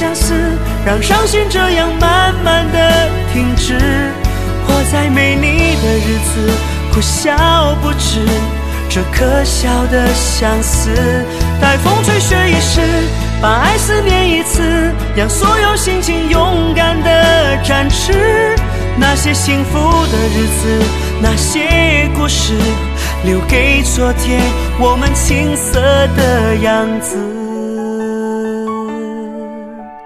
相思，让伤心这样慢慢的停止。活在没你的日子，哭笑不止，这可笑的相思。待风吹雪一时，把爱思念一次，让所有心情勇敢的展翅。那些幸福的日子，那些故事，留给昨天我们青涩的样子。